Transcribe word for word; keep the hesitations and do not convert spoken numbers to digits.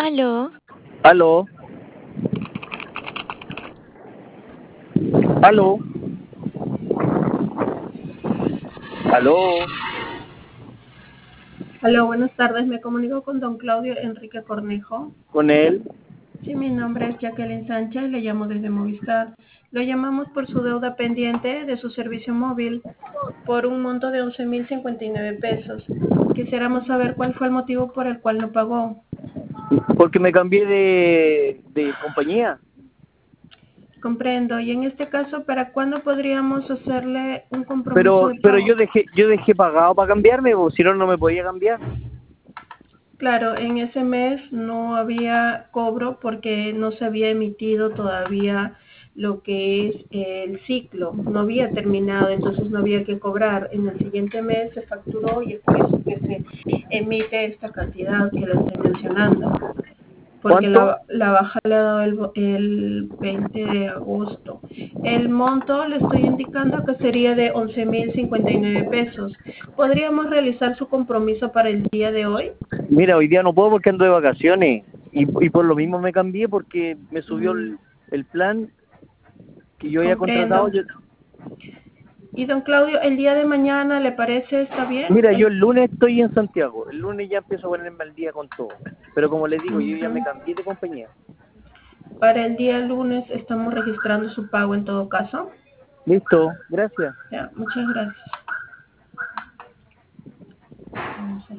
Aló, Aló, aló, aló, Hola, buenas tardes. Me comunico con don Claudio Enrique Cornejo. con él. Sí, mi nombre es Jacqueline Sánchez y le llamo desde Movistar. Lo llamamos por su deuda pendiente de su servicio móvil por un monto de once mil cincuenta y nueve pesos. Quisiéramos saber cuál fue el motivo por el cual no pagó. Porque me cambié de, de compañía. Comprendo. Y en este caso, ¿para cuándo podríamos hacerle un compromiso Pero, de pero pago? yo dejé, yo dejé pagado para cambiarme, po, si no, no me podía cambiar. Claro, en ese mes no había cobro porque no se había emitido todavía lo que es el ciclo, no había terminado, entonces no había que cobrar. En el siguiente mes se facturó y es por eso que se emite esta cantidad que le estoy mencionando, porque ¿Cuánto? la, la baja le ha dado el, el veinte de agosto. El monto le estoy indicando que sería de once mil cincuenta y nueve pesos. ¿Podríamos realizar su compromiso para el día de hoy? Mira, hoy día no puedo porque ando de vacaciones. Y, y por lo mismo me cambié porque me subió Mm. el, el plan que yo había contratado. Comprendo. Yo- Y don Claudio, el día de mañana, ¿le parece está bien? mira, yo El- el lunes estoy en Santiago. El lunes ya empiezo a ponerme al día con todo. Pero como les digo, yo ya me Ujú. cambié de compañía. Para el día lunes estamos registrando su pago en todo caso. Listo, gracias. Ya, muchas gracias.